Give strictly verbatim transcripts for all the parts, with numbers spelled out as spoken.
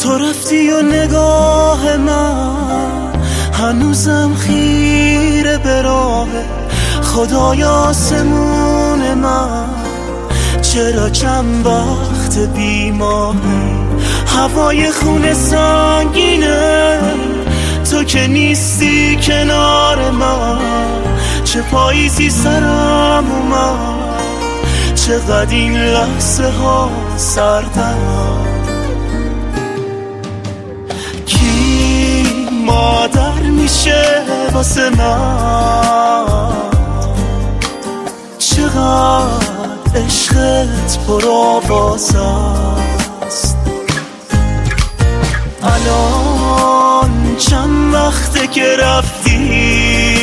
تو رفتی و نگاه من هنوزم خیره به راه خدای آسمون من. چرا چند وقت بیماره هوای خونه سنگینه، تو که نیستی کنار من. چه پاییزی سرم اومد، چقدر این لحظه ها سردم. کی مادر میشه واسه من؟ چقدر عشقت پر آواز است. الان چند وقته که رفتی،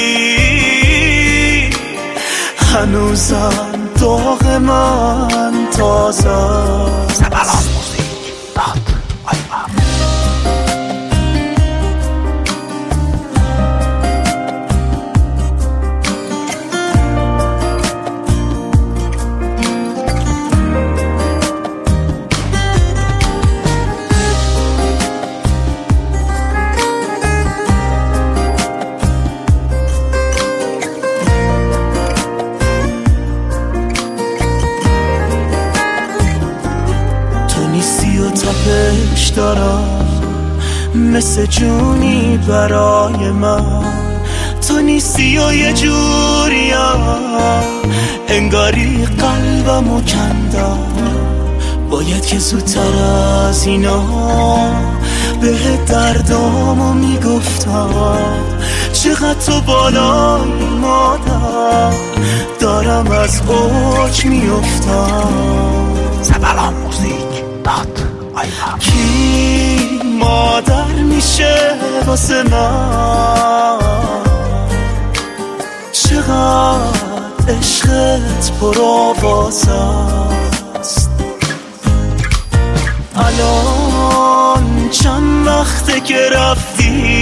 هنوزم داغ من تازه است. تپش دارم مثل جونی برای من. تو نیستی و یه جوریم انگاری قلبمو کندم. باید که زودتر از اینا به دردامو میگفتم. چقدر تو بالای مادر دارم از اوج میافتم. سبلان موزیک داد. کی مادر میشه واسه من؟ چقدر عشقت پر آواز است. الان چند وقته که رفتی،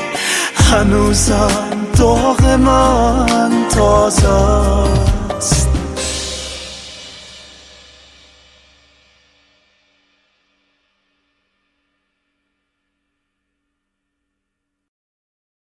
هنوزم داغ من تازه است.